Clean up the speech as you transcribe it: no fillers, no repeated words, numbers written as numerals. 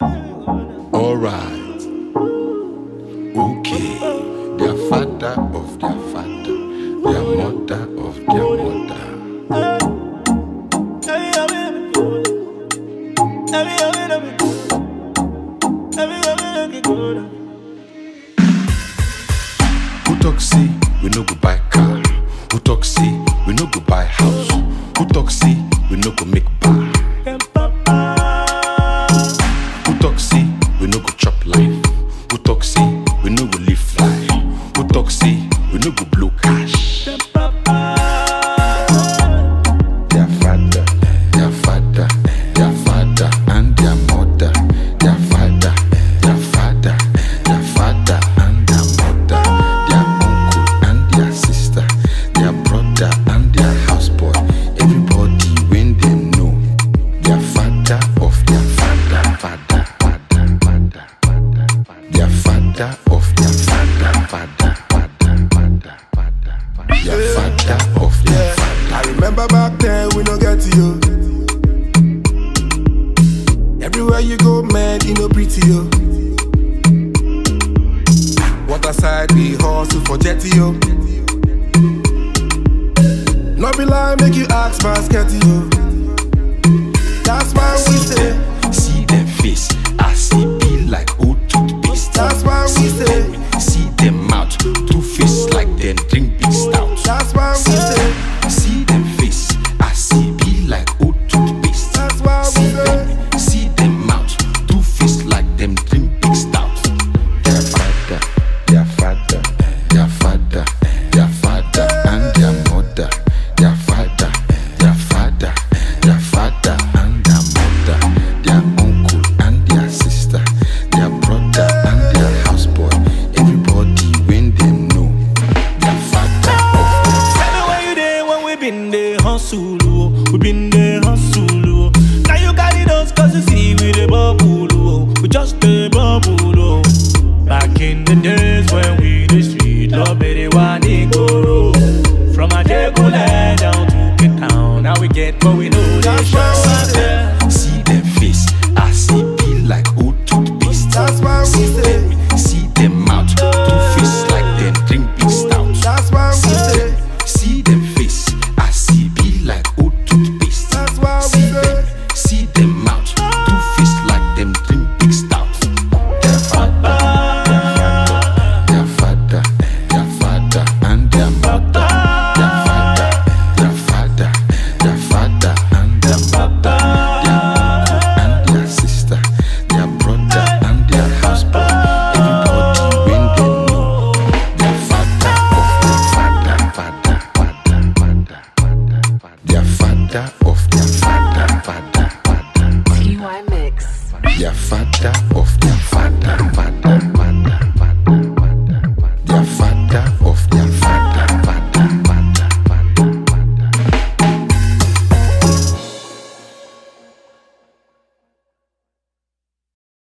Alright, okay. Their father of their father, their mother of their mother. Who talk say we no go buy car? Who talk say we no go buy house? Who talk say we no go make bar? Who talk say we no go chop life? Who talk say we no go live fly? Who talk say we no go blow cash? Their father, their father, their father and their mother. Their father, their father, their father and their mother. Their uncle and their sister, their brother and their houseboy. Everybody when them know their father of their father, father, father, father, father, their father of their father, father, father, father, father, their father of their father. I remember back then we no get you. Everywhere you go, man, you know pretty yo. Water side we hustle for jetty yo. No be lie, make you ask basket yo. That's why we say, See them face, I see be like old toothpaste. that's why we say, See them mouth, two face like them drink big stout. that's why we say, See them face, I see be like old toothpaste. that's why we say. See them mouth, two face like them drink big stout. Their father, their father, their father, their father and their mother. Their father, their father, their father and their mother. Their uncle and their sister, their brother and their houseboy. Everybody when them know their father of their father. Where you there when we been there hustle, oh. We been there hustle, oh. Now you carry those cause you see we the bubble, oh. We just the bubble, oh. Back in the days when we the street, love everyone in go. From a Jegule down to Cape Town, now we get what we know they That's show why we us say, there. See them face, I see be like old toothpaste. that's why we say, See them mouth, two face like them drink big stout. that's why we say, See them face, I see be like old toothpaste. that's why we See say. them mouth, two face like them drink big stout. Their father, their father, their father and their mother. Their father, their father, their father and their mother. Their uncle and their sister, their brother and their houseboy. Everybody when they know their father of their father, father, father, father, father, their father of their father, father, father, TY Mix. their father of